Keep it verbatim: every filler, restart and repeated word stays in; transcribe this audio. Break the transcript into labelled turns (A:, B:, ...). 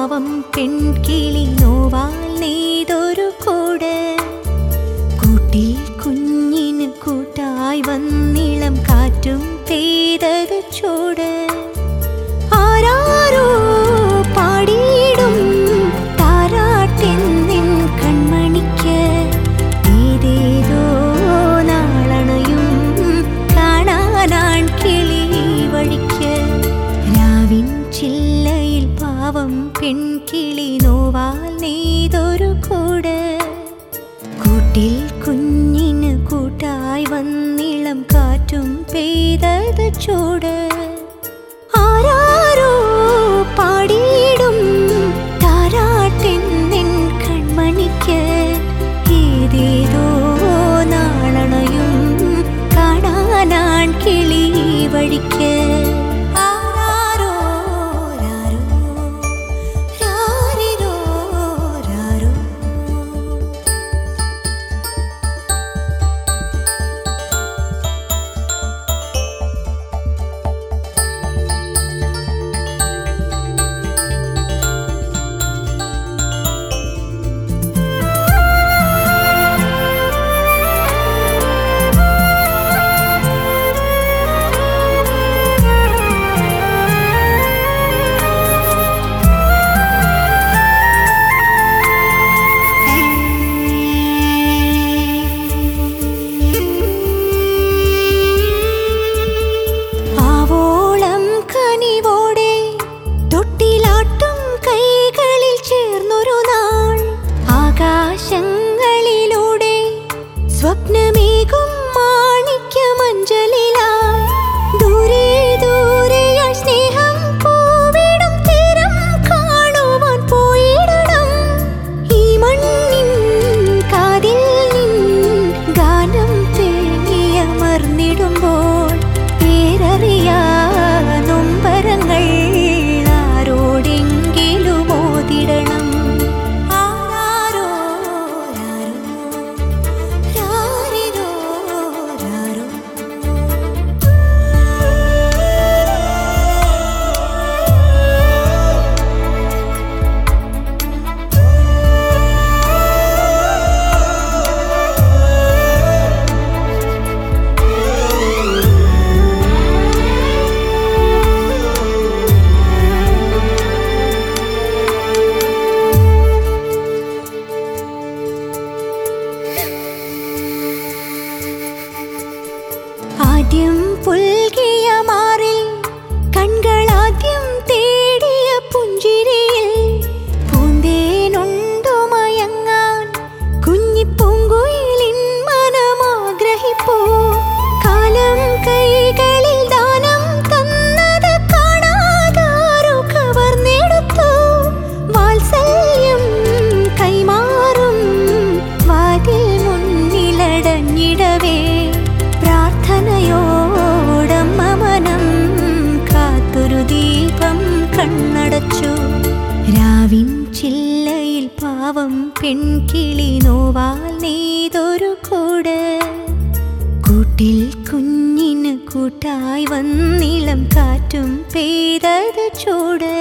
A: പാവം പെൺകിളി നോവാൽ നെയ്തൊരു കൂട്. കൂട്ടിൽ കുഞ്ഞിന് കൂട്ടായി വന്നിളം കാറ്റും പെയ്തത് ചൂട്. ആരാരോ പാടിയിടും താരാട്ടെന്നിൻ കൺമണിക്ക് ഏതേതോ നാളണയും കാണാനാൺ കിളി വഴിക്ക്. രാവിൻ ചില്ലയിൽ പാവം പെൺകിളി നോവാൽ നെയ്തൊരു കൂട്. കൂട്ടിൽ കുഞ്ഞിന് കൂട്ടായി വന്നിളം കാറ്റും പെയ്തത് ചൂട്. ആരാരോ പാടിയിടും താരാട്ടെന്നിൻ കൺമണിക്ക് ഏതേതോ നാളണയും കാണാനാൺ കിളി വഴിക്ക്. ആകാശങ്ങളിലൂടെ സ്വപ്നമേകും മാണിക്യമഞ്ജലിലായി ദൂരെ ദൂരെയായി സ്നേഹം പൂവിടും തീരം കാണുവാൻ പോയിടണം. ഈ മണ്ണിൻ കാതിൽ നിൻ ഗാനം തേങ്ങിയമർന്നിടുമ്പോൾ പേരറിയാ നൊമ്പരങ്ങൾ ആരോടെങ്കിലും ഓതിടണം. ആദ്യം പുൽകിയ മാറിൽ കൺകളാദ്യം തേടിയ പുഞ്ചിരിയിൽ പൂന്തേനുണ്ടു മയങ്ങാൻ കുഞ്ഞിപ്പൂങ്കുയിലിൻ മനമാഗ്രഹിപ്പൂ. കാലം കൈകളിൽ ദാനം തന്നത് കാണാതാരു കവർന്നെടുത്തു. വാത്സല്യം കൈമാറും വാതിൽ മുന്നിലടഞ്ഞിടവേ പ്രാർത്ഥനയോടമ്മ മനം കാത്തൊരു ദീപം കണ്ണടച്ചു. രാവിൻ ചില്ലയിൽ പാവം പെൺകിളി നോവാൽ നെയ്തൊരു കൂട്. കൂട്ടിൽ കുഞ്ഞിന് കൂട്ടായി വന്നിളം കാറ്റും പെയ്തത് ചൂട്.